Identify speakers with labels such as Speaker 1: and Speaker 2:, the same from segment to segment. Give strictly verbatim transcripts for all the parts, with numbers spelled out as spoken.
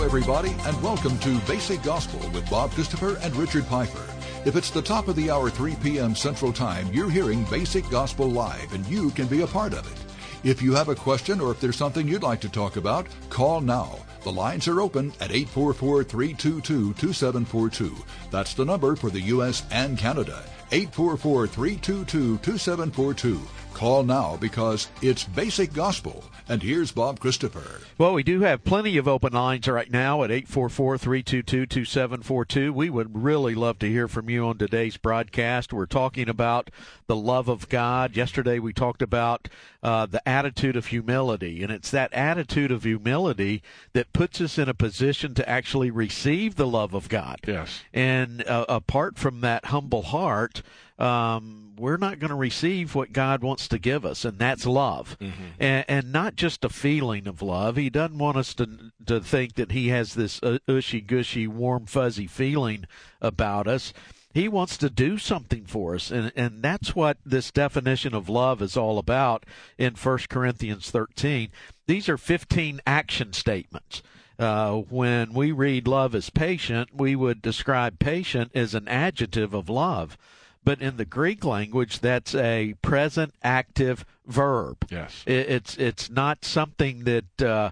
Speaker 1: everybody, and welcome to Basic Gospel with Bob Christopher and Richard Piper. If it's the top of the hour, three p.m. Central Time, you're hearing Basic Gospel live, and you can be a part of it. If you have a question or if there's something you'd like to talk about, call now. The lines are open at eight four four, three two two, two seven four two. That's the number for the U S and Canada. eight four four, three two two, two seven four two. Call now because it's Basic Gospel. And here's Bob Christopher.
Speaker 2: Well, we do have plenty of open lines right now at eight four four, three two two, two seven four two. We would really love to hear from you on today's broadcast. We're talking about the love of God. Yesterday we talked about uh, the attitude of humility, and it's that attitude of humility that puts us in a position to actually receive the love of God.
Speaker 3: Yes.
Speaker 2: And uh, apart from that humble heart, um, we're not going to receive what God wants to give us, and that's love. Mm-hmm. And, and not just a feeling of love. He doesn't want us to to think that he has this uh, ushy-gushy, warm, fuzzy feeling about us. He wants to do something for us, and, and that's what this definition of love is all about in First Corinthians thirteen. These are fifteen action statements. Uh, when we read love as patient, we would describe patient as an adjective of love. But in the Greek language, that's a present active verb.
Speaker 3: Yes,
Speaker 2: it, it's it's not something that uh,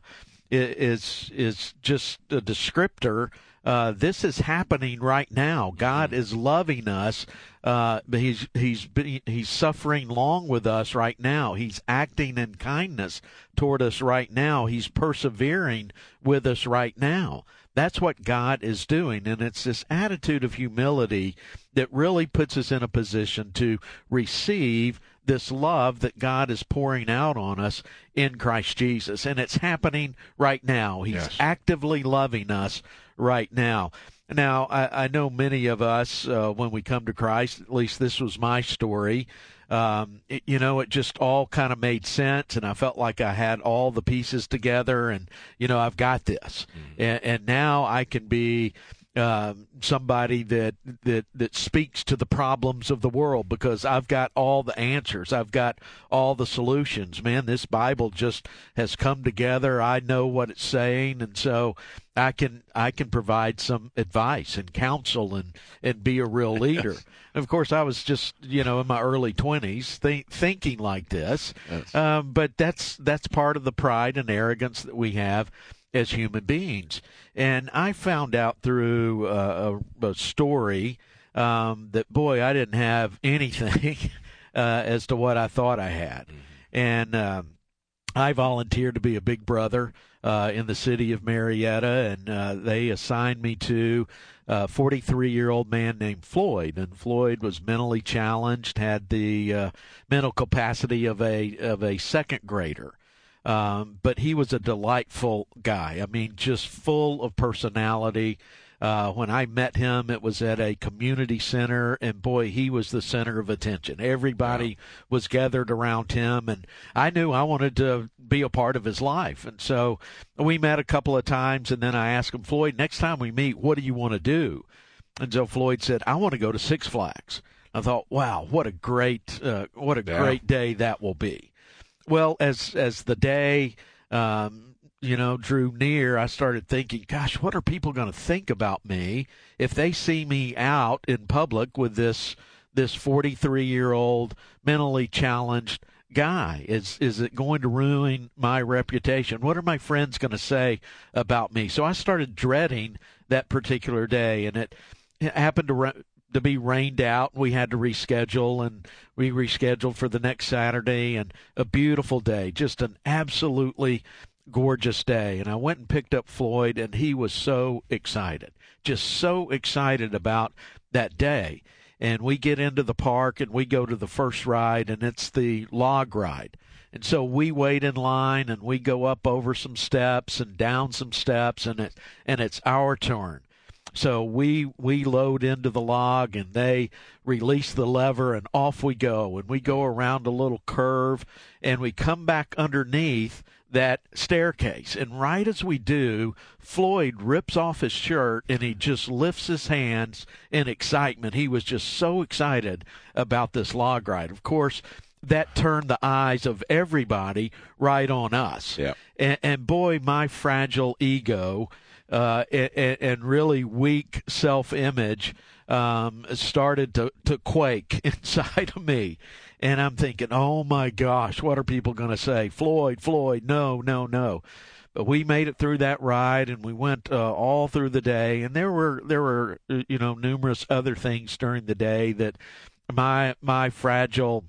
Speaker 2: is is just a descriptor. Uh, this is happening right now. God is loving us. Uh, he's he's he's suffering along with us right now. He's acting in kindness toward us right now. He's persevering with us right now. That's what God is doing, and it's this attitude of humility that really puts us in a position to receive this love that God is pouring out on us in Christ Jesus. And it's happening right now. He's
Speaker 3: yes. actively
Speaker 2: loving us right now. Now, I, I know many of us, uh, when we come to Christ, at least this was my story, um, it, you know, it just all kind of made sense, and I felt like I had all the pieces together, and, you know, I've got this. Mm-hmm. And, and now I can be um, somebody that, that, that speaks to the problems of the world because I've got all the answers. I've got all the solutions. Man, this Bible just has come together. I know what it's saying, and so I can I can provide some advice and counsel and, and be a real leader. Of course, I was just, you know, in my early twenties th- thinking like this, yes. um, but that's that's part of the pride and arrogance that we have as human beings. And I found out through uh, a, a story um, that, boy, I didn't have anything uh, as to what I thought I had. Mm-hmm. And um, I volunteered to be a big brother uh, in the city of Marietta, and uh, they assigned me to a forty-three-year-old man named Floyd. And Floyd was mentally challenged, had the uh, mental capacity of a of a second grader. Um, but he was a delightful guy. I mean, just full of personality. Uh, when I met him, it was at a community center, and boy, he was the center of attention. Everybody yeah. was gathered around him, and I knew I wanted to be a part of his life. And so we met a couple of times, and then I asked him, Floyd, next time we meet, what do you want to do? And so Floyd said, I want to go to Six Flags. I thought, wow, what a great, uh, what a yeah. great day that will be. Well, as as the day, um, you know, drew near, I started thinking, gosh, what are people going to think about me if they see me out in public with this this forty-three-year-old mentally challenged guy? Is is it going to ruin my reputation? What are my friends going to say about me? So I started dreading that particular day, and it, it happened to run. to be rained out. We had to reschedule, and we rescheduled for the next Saturday, and a beautiful day, just an absolutely gorgeous day. And I went and picked up Floyd, and he was so excited, just so excited about that day. And we get into the park, and we go to the first ride, and it's the log ride. And so we wait in line, and we go up over some steps and down some steps, and it and it's our turn. So we we load into the log, and they release the lever, and off we go. And we go around a little curve, and we come back underneath that staircase. And right as we do, Floyd rips off his shirt, and he just lifts his hands in excitement. He was just so excited about this log ride. Of course, that turned the eyes of everybody right on us.
Speaker 3: Yep.
Speaker 2: And, and boy, my fragile ego uh, and, and really weak self-image um, started to, to quake inside of me. And I'm thinking, oh, my gosh, what are people going to say? Floyd, Floyd, no, no, no. But we made it through that ride, and we went uh, all through the day. And there were, there were, you know, numerous other things during the day that my my fragile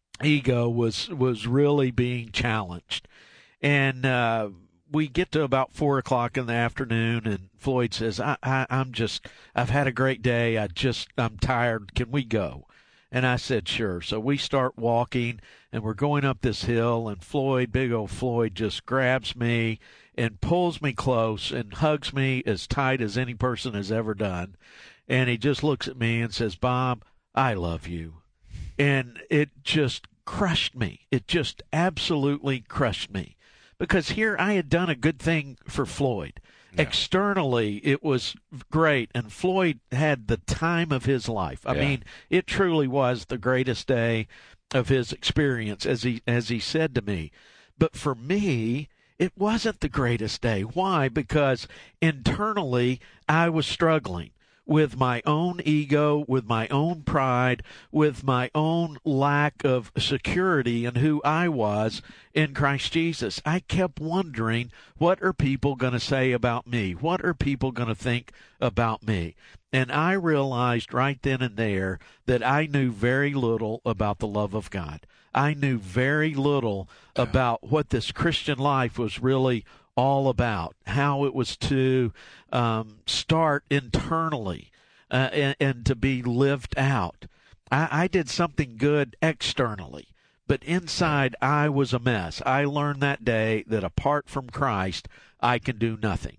Speaker 2: ego was was really being challenged. And uh, we get to about four o'clock in the afternoon, and Floyd says, I, I, I'm just, I've had a great day. I just, I'm tired. Can we go? And I said, sure. So we start walking, and we're going up this hill, and Floyd, big old Floyd, just grabs me and pulls me close and hugs me as tight as any person has ever done. And he just looks at me and says, Bob, I love you. And it just crushed me. It just absolutely crushed me. Because here I had done a good thing for Floyd. Yeah. Externally, it was great, and Floyd had the time of his life. I yeah. mean, it truly was the greatest day of his experience, as he as he said to me. But for me, it wasn't the greatest day. Why? Because internally, I was struggling with my own ego, with my own pride, with my own lack of security in who I was in Christ Jesus. I kept wondering, what are people going to say about me? What are people going to think about me? And I realized right then and there that I knew very little about the love of God. I knew very little about what this Christian life was really all about, how it was to um, start internally uh, and, and to be lived out. I, I did something good externally, but inside I was a mess. I learned that day that apart from Christ, I can do nothing.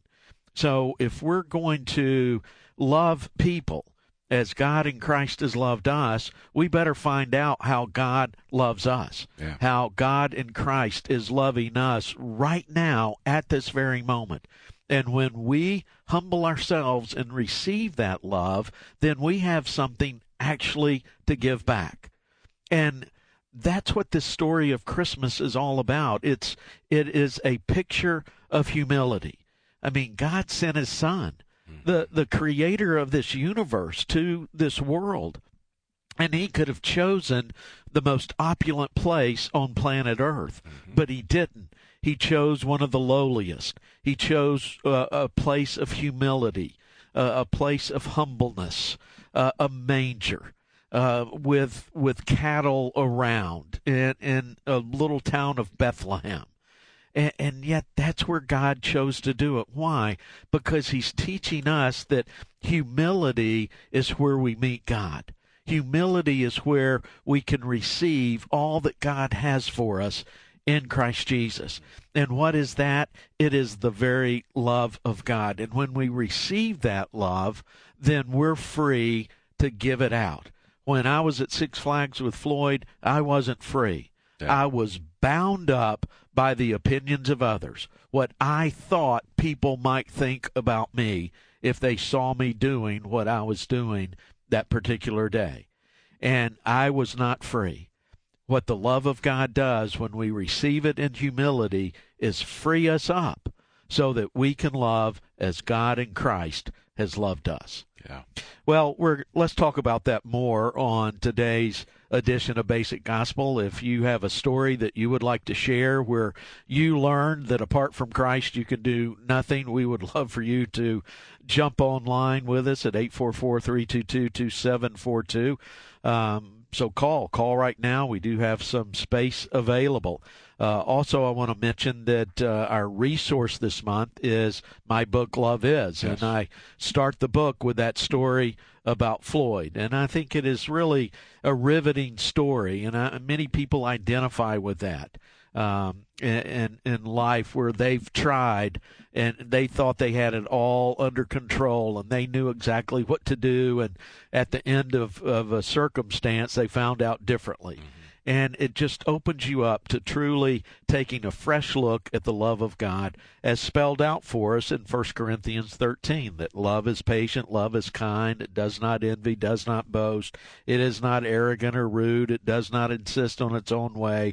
Speaker 2: So if we're going to love people as God in Christ has loved us, we better find out how God loves us, yeah. how God in Christ is loving us right now at this very moment. And when we humble ourselves and receive that love, then we have something actually to give back. And that's what this story of Christmas is all about. It's it is a picture of humility. I mean, God sent his Son, the the creator of this universe, to this world, and he could have chosen the most opulent place on planet Earth, mm-hmm. but he didn't. He chose one of the lowliest. He chose uh, a place of humility, uh, a place of humbleness, uh, a manger uh, with with cattle around in, in a little town of Bethlehem. And, and yet that's where God chose to do it. Why? Because he's teaching us that humility is where we meet God. Humility is where we can receive all that God has for us in Christ Jesus. And what is that? It is the very love of God. And when we receive that love, then we're free to give it out. When I was at Six Flags with Floyd, I wasn't free. Yeah. I was bound up by the opinions of others, what I thought people might think about me if they saw me doing what I was doing that particular day. And I was not free. What the love of God does when we receive it in humility is free us up so that we can love as God in Christ has loved us. Yeah. Well, we're let's talk about that more on today's edition of Basic Gospel. If you have a story that you would like to share where you learned that apart from Christ you can do nothing, we would love for you to jump online with us at eight four four, three two two, two seven four two. Um, so call. Call right now. We do have some space available. Uh, also, I want to mention that uh, our resource this month is my book, Love Is. Yes. And I start the book with that story about Floyd. And I think it is really a riveting story, and I, many people identify with that um, in, in life where they've tried and they thought they had it all under control and they knew exactly what to do. And at the end of, of a circumstance, they found out differently. Mm-hmm. And it just opens you up to truly taking a fresh look at the love of God as spelled out for us in First Corinthians thirteen, that love is patient, love is kind, it does not envy, does not boast, it is not arrogant or rude, it does not insist on its own way,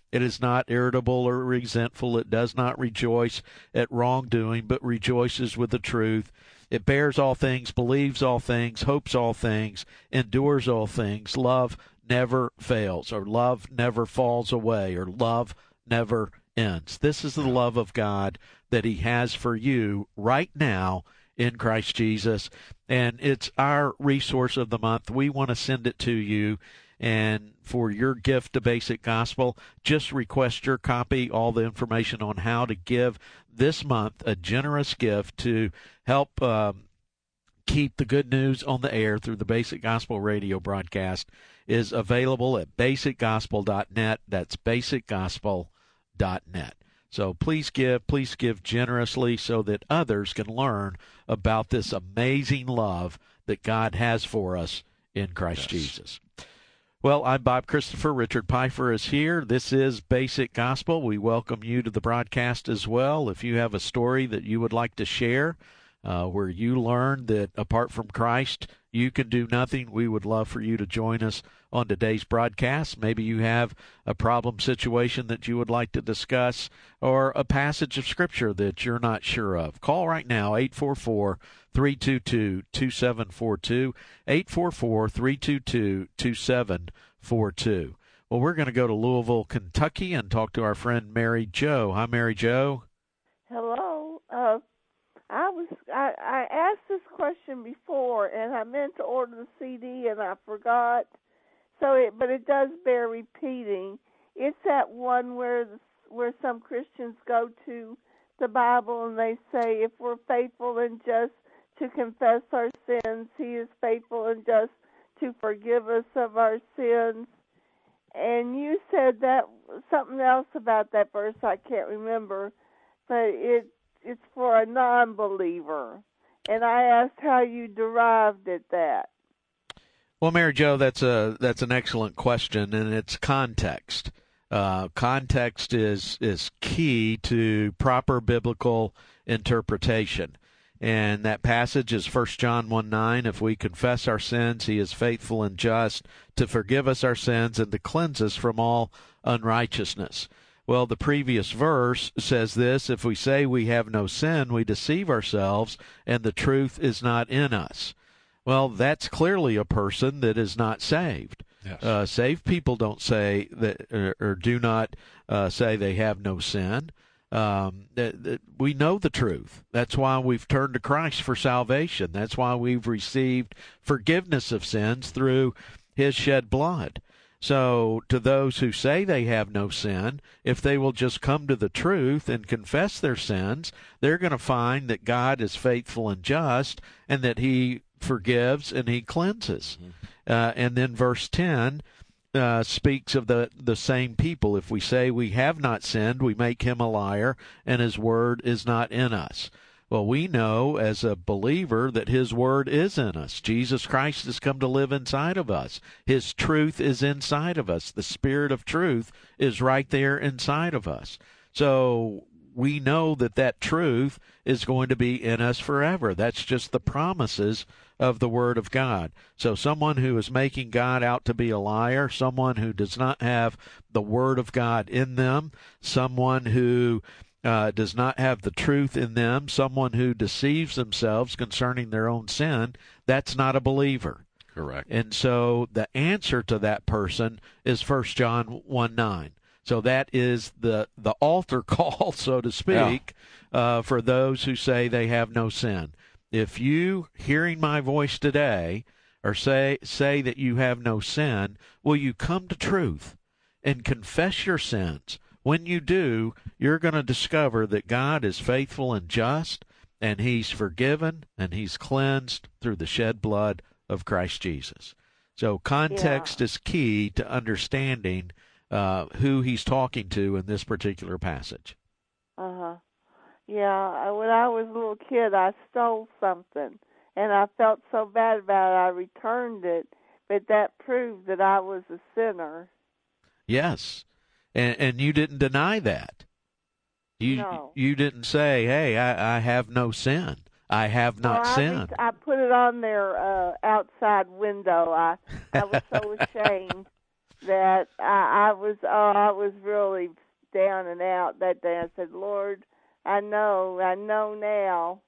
Speaker 2: It is not irritable or resentful. It does not rejoice at wrongdoing, but rejoices with the truth. It bears all things, believes all things, hopes all things, endures all things. Love never fails, or love never falls away, or love never ends. This is the love of God that he has for you right now in Christ Jesus, and it's our resource of the month. We want to send it to you, and for your gift to Basic Gospel, just request your copy, all the information on how to give this month a generous gift to help um, keep the good news on the air through the Basic Gospel radio broadcast is available at basic gospel dot net. That's basic gospel dot net. So please give, please give generously so that others can learn about this amazing love that God has for us in Christ yes. Jesus. Well, I'm Bob Christopher. Richard Pfeiffer is here. This is Basic Gospel. We welcome you to the broadcast as well. If you have a story that you would like to share, uh, where you learned that apart from Christ, you can do nothing, we would love for you to join us on today's broadcast. Maybe you have a problem situation that you would like to discuss, or a passage of Scripture that you're not sure of. Call right now, eight four four, three two two, two seven four two, eight four four, three two two, two seven four two. Well, we're going to go to Louisville, Kentucky, and talk to our friend Mary Jo. Hi, Mary Jo.
Speaker 3: Hello. Uh, I was I, I asked this question before, and I meant to order the C D, and I forgot. So, it, but it does bear repeating. It's that one where the, where some Christians go to the Bible and they say, if we're faithful and just to confess our sins, he is faithful and just to forgive us of our sins. And you said that something else about that verse I can't remember, but it it's for a non-believer. And I asked how you derived at that.
Speaker 2: Well, Mary Jo, that's a that's an excellent question, and it's context. Uh, context is is key to proper biblical interpretation. And that passage is First John one nine. If we confess our sins, he is faithful and just to forgive us our sins and to cleanse us from all unrighteousness. Well, the previous verse says this: if we say we have no sin, we deceive ourselves, and the truth is not in us. Well, that's clearly a person that is not saved. Yes. Uh, saved people don't say that, or, or do not uh, say they have no sin. Um, that, that we know the truth. That's why we've turned to Christ for salvation. That's why we've received forgiveness of sins through his shed blood. So to those who say they have no sin, if they will just come to the truth and confess their sins, they're going to find that God is faithful and just, and that he forgives and he cleanses. Mm-hmm. Uh, and then verse ten uh, speaks of the, the same people. If we say we have not sinned, we make him a liar, and his word is not in us. Well, we know as a believer that his word is in us. Jesus Christ has come to live inside of us. His truth is inside of us. The Spirit of truth is right there inside of us. So we know that that truth is going to be in us forever. That's just the promises of the Word of God. So someone who is making God out to be a liar, someone who does not have the Word of God in them, someone who uh, does not have the truth in them, someone who deceives themselves concerning their own sin, that's not a believer.
Speaker 4: Correct.
Speaker 2: And so the answer to that person is First John one nine. So that is the, the altar call, so to speak, yeah. uh, for those who say they have no sin. If you, hearing my voice today, or say say that you have no sin, will you come to truth and confess your sins? When you do, you're going to discover that God is faithful and just, and he's forgiven, and he's cleansed through the shed blood of Christ Jesus. So context yeah. is key to understanding uh, who he's talking to in this particular passage.
Speaker 3: Uh-huh. Yeah, when I was a little kid, I stole something, and I felt so bad about it, I returned it, but that proved that I was a sinner.
Speaker 2: Yes, and, and you didn't deny that. You
Speaker 3: no.
Speaker 2: You didn't say, hey, I, I have no sin. I have not
Speaker 3: well,
Speaker 2: sinned.
Speaker 3: I, I put it on their uh, outside window. I, I was so ashamed. that I, I was, oh, I was really down and out that day. I said, Lord, I know, I know now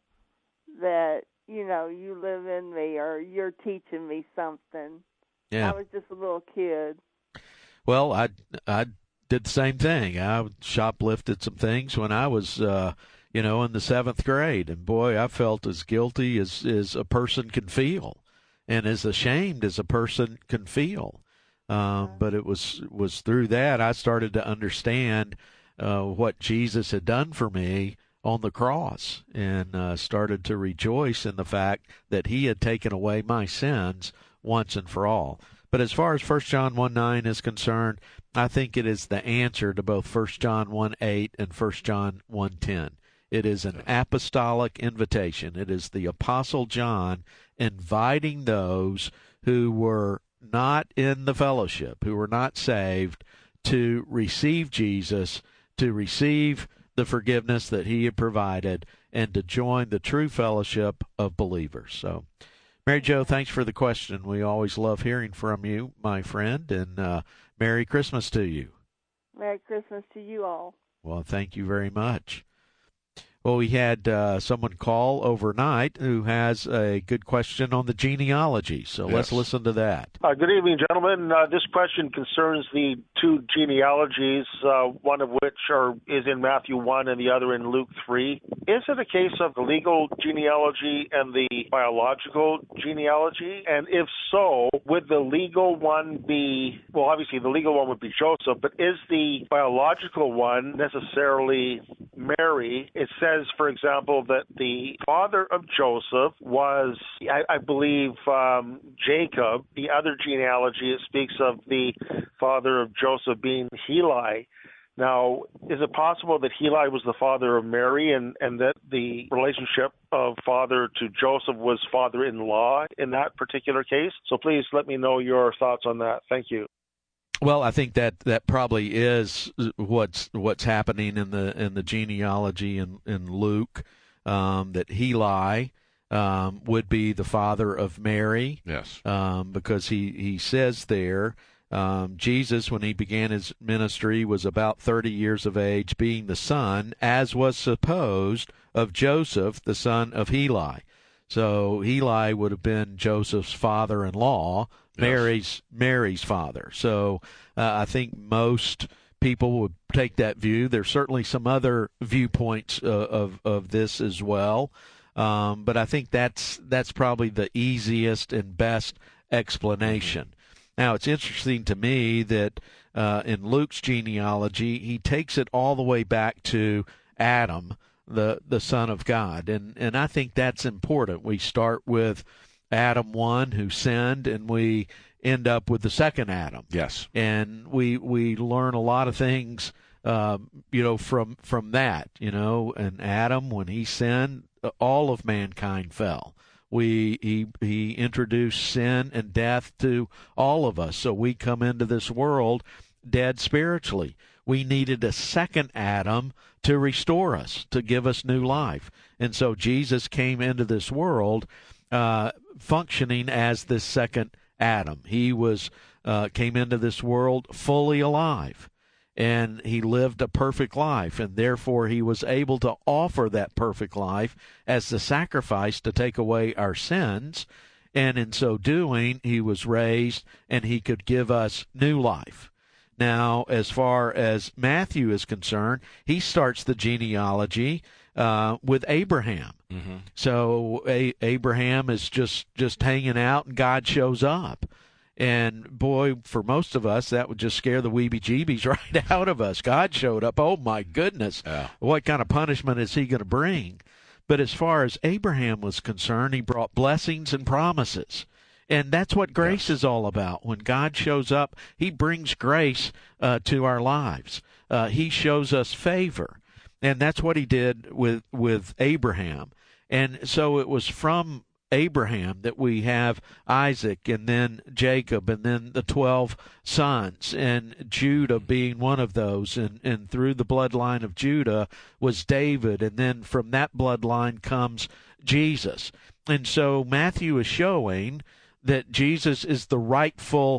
Speaker 3: that, you know, you live in me or you're teaching me something.
Speaker 2: Yeah.
Speaker 3: I was just a little kid.
Speaker 2: Well, I, I did the same thing. I shoplifted some things when I was, uh, you know, in the seventh grade. And, boy, I felt as guilty as, as a person can feel and as ashamed as a person can feel. Um, but it was was through that I started to understand uh, what Jesus had done for me on the cross, and uh, started to rejoice in the fact that he had taken away my sins once and for all. But as far as First John one nine is concerned, I think it is the answer to both First John one eight and First John one ten. It is an apostolic invitation. It is the Apostle John inviting those who were not in the fellowship, who were not saved, to receive Jesus, to receive the forgiveness that he had provided, and to join the true fellowship of believers. So, Mary Jo, thanks for the question. We always love hearing from you, my friend, and uh, Merry Christmas to you.
Speaker 3: Merry Christmas to you all.
Speaker 2: Well, thank you very much. Well, we had uh, someone call overnight who has a good question on the genealogy, so yes. Let's listen to that.
Speaker 4: Uh, good evening, gentlemen. Uh, this question concerns the two genealogies, uh, one of which are, is in Matthew one and the other in Luke three. Is it a case of the legal genealogy and the biological genealogy? And if so, would the legal one be, well, obviously the legal one would be Joseph, but is the biological one necessarily Mary? It says, for example, that the father of Joseph was, I, I believe, um, Jacob. The other genealogy, it speaks of the father of Joseph being Heli. Now, is it possible that Heli was the father of Mary and, and that the relationship of father to Joseph was father-in-law in that particular case? So please let me know your thoughts on that. Thank you.
Speaker 2: Well, I think that, that probably is what's what's happening in the in the genealogy in, in Luke, um, that Heli um, would be the father of Mary.
Speaker 5: Yes.
Speaker 2: Um, because he, he says there, um, Jesus, when he began his ministry, was about thirty years of age, being the son, as was supposed, of Joseph, the son of Heli. So Heli would have been Joseph's father-in-law, yes. Mary's Mary's father. So uh, I think most people would take that view. There's certainly some other viewpoints uh, of of this as well, um, but I think that's that's probably the easiest and best explanation. Now, it's interesting to me that uh, in Luke's genealogy, he takes it all the way back to Adam, the the Son of God. And, and I think that's important. We start with Adam one, who sinned, and we end up with the second Adam.
Speaker 5: Yes.
Speaker 2: And we we learn a lot of things, um, you know, from, from that, you know. And Adam, when he sinned, all of mankind fell. We he he introduced sin and death to all of us. So we come into this world dead spiritually. We needed a second Adam to restore us, to give us new life. And so Jesus came into this world uh, functioning as this second Adam. He was uh, came into this world fully alive, and he lived a perfect life, and therefore he was able to offer that perfect life as the sacrifice to take away our sins. And in so doing, he was raised, and he could give us new life. Now, as far as Matthew is concerned, he starts the genealogy uh, with Abraham. Mm-hmm. So a- Abraham is just, just hanging out, and God shows up. And, boy, for most of us, that would just scare the weebie-jeebies right out of us. God showed up. Oh, my goodness.
Speaker 5: Yeah.
Speaker 2: What kind of punishment is he going to bring? But as far as Abraham was concerned, he brought blessings and promises. And that's what grace yes. is all about. When God shows up, he brings grace uh, to our lives. Uh, he shows us favor. And that's what he did with, with Abraham. And so it was from Abraham that we have Isaac, and then Jacob, and then the twelve sons, and Judah being one of those. And, and through the bloodline of Judah was David, and then from that bloodline comes Jesus. And so Matthew is showing that Jesus is the rightful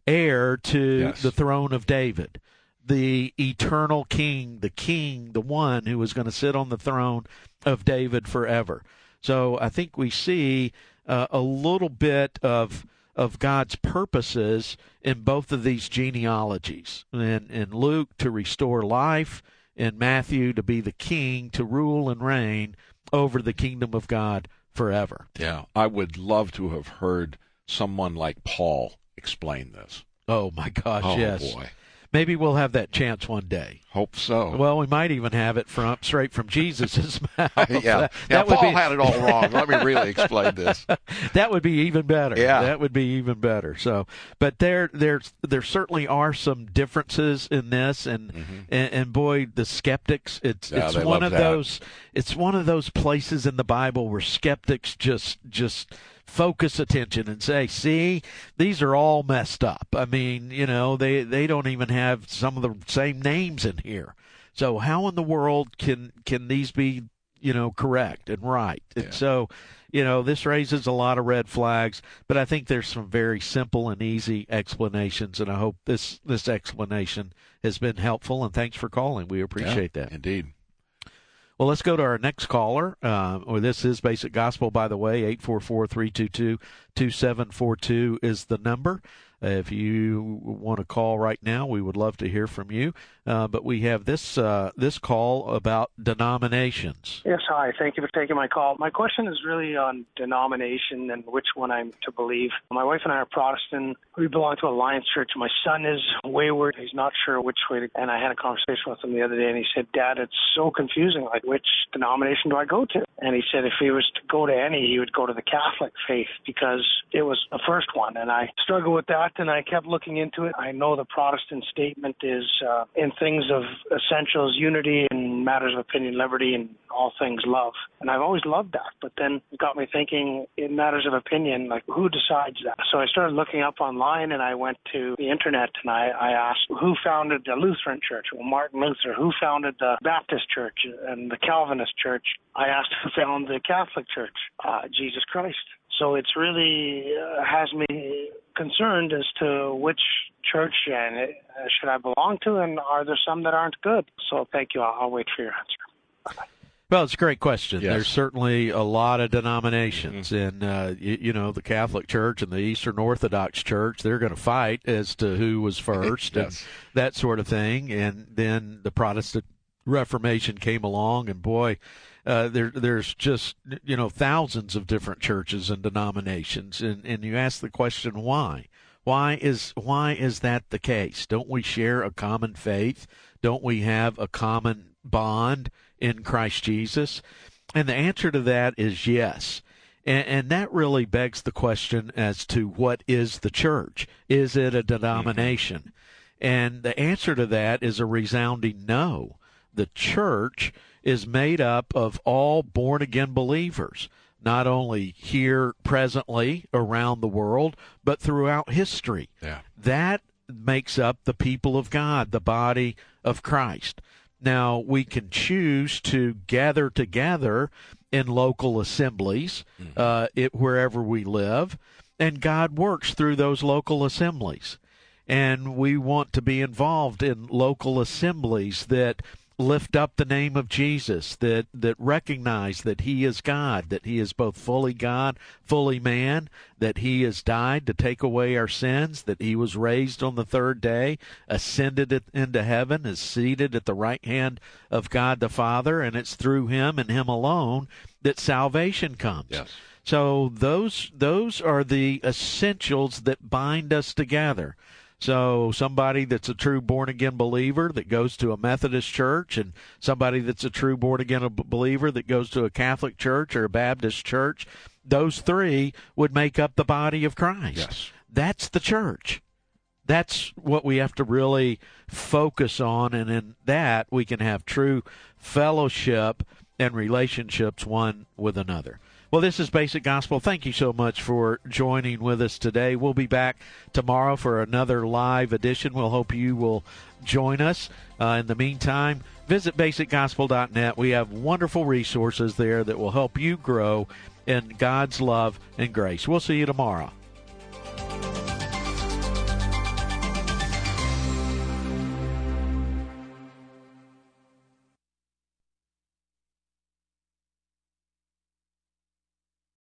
Speaker 2: heir to
Speaker 5: yes.
Speaker 2: the throne of David, the eternal king, the king, the one who is going to sit on the throne of David forever. So I think we see uh, a little bit of of God's purposes in both of these genealogies. In, in Luke, to restore life, in Matthew, to be the king, to rule and reign over the kingdom of God forever.
Speaker 5: Yeah, I would love to have heard someone like Paul explain this.
Speaker 2: Oh, my gosh,
Speaker 5: oh,
Speaker 2: yes.
Speaker 5: boy.
Speaker 2: Maybe we'll have that chance one day.
Speaker 5: Hope so.
Speaker 2: Well, we might even have it from straight from Jesus' mouth.
Speaker 5: yeah,
Speaker 2: that,
Speaker 5: yeah.
Speaker 2: that
Speaker 5: Paul
Speaker 2: would be,
Speaker 5: had it all wrong. Let me really explain this.
Speaker 2: That would be even better.
Speaker 5: Yeah,
Speaker 2: that would be even better. So, but there, there, there certainly are some differences in this, and
Speaker 5: mm-hmm.
Speaker 2: and, and boy, the skeptics. It's
Speaker 5: yeah,
Speaker 2: it's
Speaker 5: they
Speaker 2: one
Speaker 5: love
Speaker 2: of
Speaker 5: that.
Speaker 2: those. It's one of those places in the Bible where skeptics just just. focus attention and say, see, these are all messed up. I mean, you know, they, they don't even have some of the same names in here. So how in the world can, can these be, you know, correct and right? And
Speaker 5: yeah.
Speaker 2: so, you know, this raises a lot of red flags, but I think there's some very simple and easy explanations, and I hope this, this explanation has been helpful, and thanks for calling. We appreciate
Speaker 5: yeah,
Speaker 2: that.
Speaker 5: Indeed.
Speaker 2: Well, let's go to our next caller. Uh, or this is Basic Gospel, by the way. eight four four, three two two, two seven four two is the number. Uh, if you want to call right now, we would love to hear from you. Uh, but we have this uh, this call about denominations.
Speaker 6: Yes, hi. Thank you for taking my call. My question is really on denomination and which one I'm to believe. My wife and I are Protestant. We belong to Alliance Church. My son is wayward. He's not sure which way to, and I had a conversation with him the other day, and he said, Dad, it's so confusing. Like, which denomination do I go to? And he said if he was to go to any, he would go to the Catholic faith because it was the first one. And I struggled with that, and I kept looking into it. I know the Protestant statement is uh, in things of essentials, unity, and matters of opinion, liberty, and all things love. And I've always loved that. But then it got me thinking, in matters of opinion, like, who decides that? So I started looking up online, and I went to the internet, and I, I asked, who founded the Lutheran Church? Well, Martin Luther. Who founded the Baptist Church and the Calvinist Church? I asked who founded the Catholic Church? Uh, Jesus Christ. So it's really uh, has me concerned as to which church and it, uh, should I belong to, and are there some that aren't good? So thank you. I'll, I'll wait for your answer. Bye-bye.
Speaker 2: Well, it's a great question.
Speaker 5: Yes.
Speaker 2: There's certainly a lot of denominations,
Speaker 5: mm-hmm.
Speaker 2: and uh, you, you know, the Catholic Church and the Eastern Orthodox Church, they're going to fight as to who was first
Speaker 5: yes.
Speaker 2: and that sort of thing. And then the Protestant Reformation came along, and boy, uh, there there's just, you know, thousands of different churches and denominations, and, and you ask the question, why? Why is why is that the case? Don't we share a common faith? Don't we have a common bond in Christ Jesus? And the answer to that is yes. And, and that really begs the question as to what is the church? Is it a denomination? Mm-hmm. And the answer to that is a resounding no. The church is made up of all born-again believers, not only here presently around the world, but throughout history.
Speaker 5: Yeah.
Speaker 2: That makes up the people of God, the body of Christ. Now, we can choose to gather together in local assemblies, mm-hmm. uh, it, wherever we live, and God works through those local assemblies. And we want to be involved in local assemblies that lift up the name of Jesus, that, that recognize that he is God, that he is both fully God, fully man, that he has died to take away our sins, that he was raised on the third day, ascended into heaven, is seated at the right hand of God the Father, and it's through him and him alone that salvation comes.
Speaker 5: Yes.
Speaker 2: So those those are the essentials that bind us together. So somebody that's a true born-again believer that goes to a Methodist church, and somebody that's a true born-again believer that goes to a Catholic church or a Baptist church, those three would make up the body of Christ.
Speaker 5: Yes.
Speaker 2: That's the church. That's what we have to really focus on, and in that we can have true fellowship and relationships one with another. Well, this is Basic Gospel. Thank you so much for joining with us today. We'll be back tomorrow for another live edition. We'll hope you will join us. Uh, in the meantime, visit basic gospel dot net. We have wonderful resources there that will help you grow in God's love and grace. We'll see you tomorrow.